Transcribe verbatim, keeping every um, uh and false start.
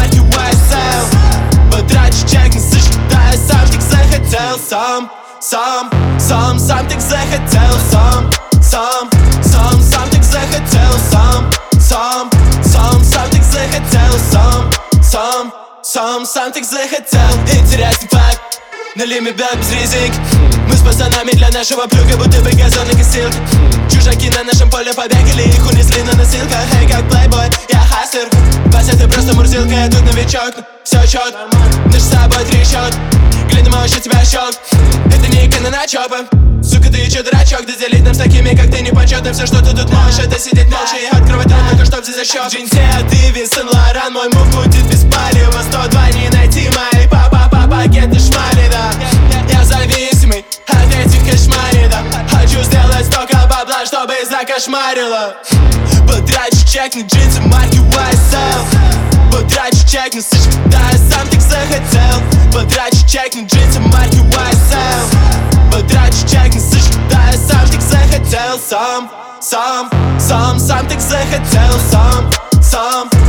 марки уай эс эл. Потрачу чек, не сосчитаю, сам так захотел. Сам, сам, сам, сам так захотел. Сам, сам, сам, сам так захотел. Сам, сам, сам, сам так захотел. Сам, сам, сам, сам так захотел. Интересный факт, налей мне белый без ризик. Мы с пацанами для нашего плюга, будто бы газонный косилки. Чужаки на нашем поле побегали, их унесли на носилках. Эй, как плейбой, я хаслер. Вася, ты просто мурзилка, я тут новичок. Все четко, наш с собой трещот. Глядя, вообще тебя щелк. Это не каноначопы. Сука, ты че дурачок, да делить нам с такими, как ты, непочетно. Все, что ты тут можешь, это сидеть молча и открывать рот, только чтоб за счет. В джинсе, а ты Винсен Лоран, мой мув будет без палева. Сто два не найти мои папа-папа-пакеты шмали, да. Я зависимый от этих кошмарей, да. Хочу сделать столько бабла, чтобы закошмарило. Потрачу чек на джинсы марки уай эс эл. Потрачу чек на сычки, да я сам так захотел. Потрачу чек на джинсы марки уай эс эл. Потрачу чек на сычки, да я сам так захотел. Сам, сам, сам, сам так захотел. Сам, сам,